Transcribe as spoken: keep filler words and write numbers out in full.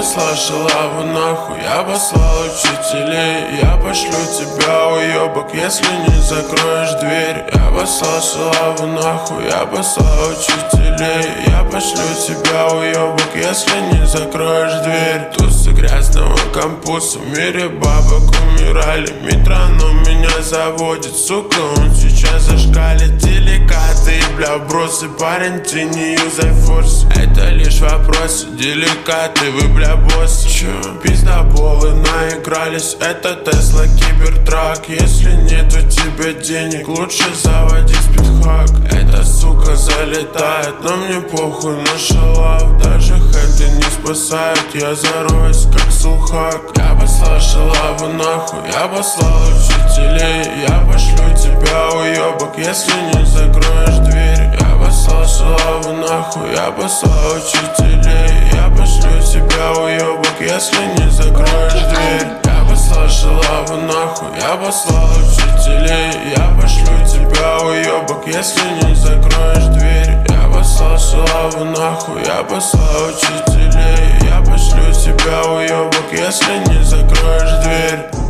послал шалаву нахуй, я послал учителей. Я пошлю тебя, уебок, если не закроешь дверь. Я послал шалаву нахуй, я послал учителей. Я пошлю тебя, уебок, если не закроешь дверь. Тусы грязного кампуса, в мире бабок умирали. Метроном меня заводит, сука, он сейчас зашкалит. Деликаты, бля, бросы, парень, ты не юзай форс. Это лишь вопрос, деликаты, вы, бля, босс. Чё, пиздоболы наигрались, это Тесла Кибертрак. Если нет у тебя денег, лучше заводи спидхак. Эта сука залетает, но мне похуй на шалав. Даже хэнды не спасают, я зароюсь как сулхак. Я послал шалаву нахуй, я послал учителей. Я пошлю тебя, уебок, если не закроешь дверь. Я послал шалаву нахуй, я послал учителей. Я пошлю тебя, уебок, если не закроешь дверь. Я послал шалаву нахуй, я послал учителей. Я пошлю тебя, уебок, если не закроешь дверь. Я послал шалаву нахуй, я послал учителей. Я пошлю тебя, уебок, если не закроешь дверь.